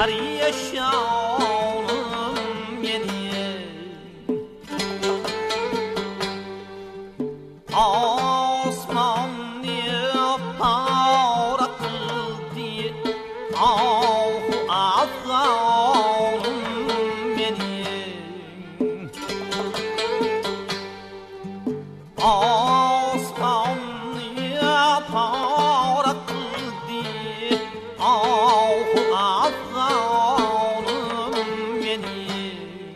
پریشانم منی آسمانی پاره قلدی آه افغانم منی آسمانی پاره قلدی آه افغانم منی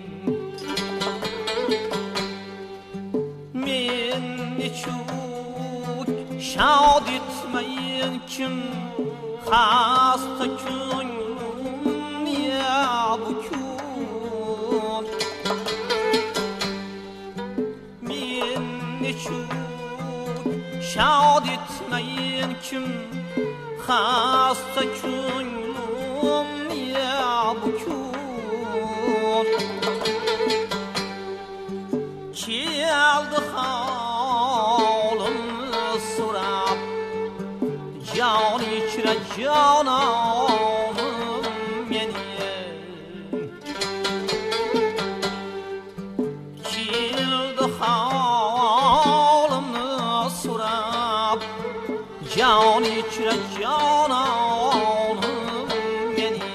من نچوک شاد etmeyin kim hasta könlüm niye bu kün men nechuk şad etmeyin kim hasta könlüm niye bu kün keldi halımı so'rab jon ichra jononim meni keldi holimni so'rab jon ichra jononim meni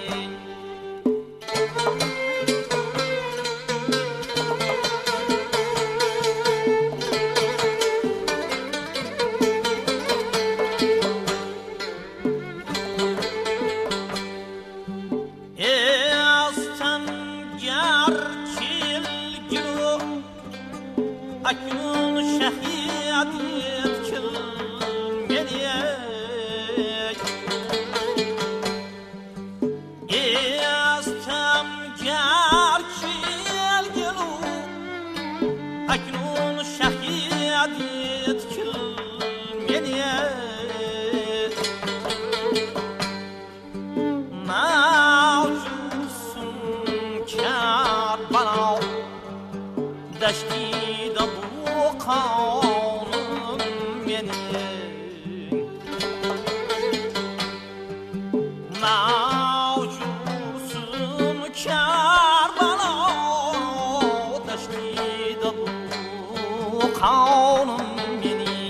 اکنون شهید کل منی استم گر کل گلو اکنون شهید کل منی موجودسون کربلا دشتی قانم منی موجودسون کربلا دشتی قانم منی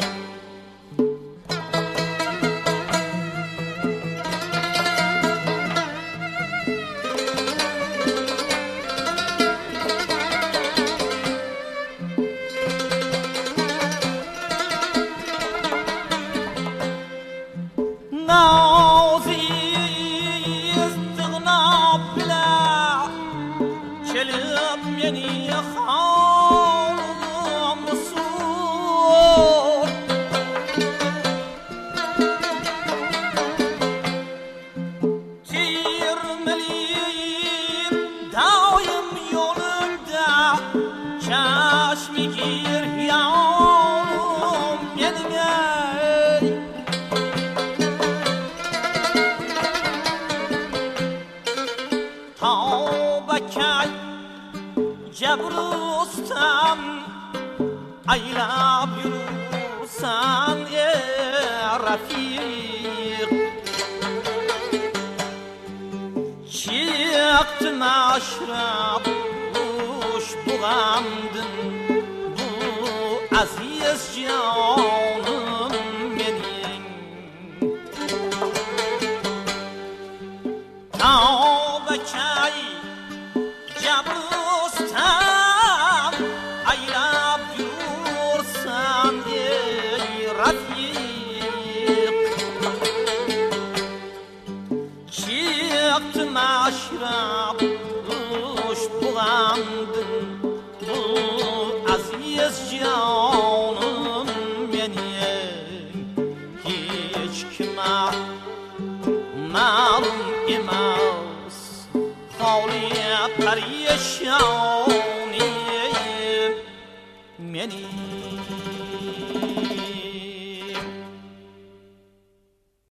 نازی استغنا بلا چلب منی خانم مسور تیر ملیم دایم یولنده چشمی گیر یانم منی جبروستم ایلاب یروسم یه رفیق چیقت مشرب روش بغمدن بو عزیز جانم منی تا بکی جبروستم ایلاب یورسم ای رفیق چیقت مشرب روش بغمدن بو عزیز جانم منی هیچ کمه معلوم ایماس خالی پریشانی منی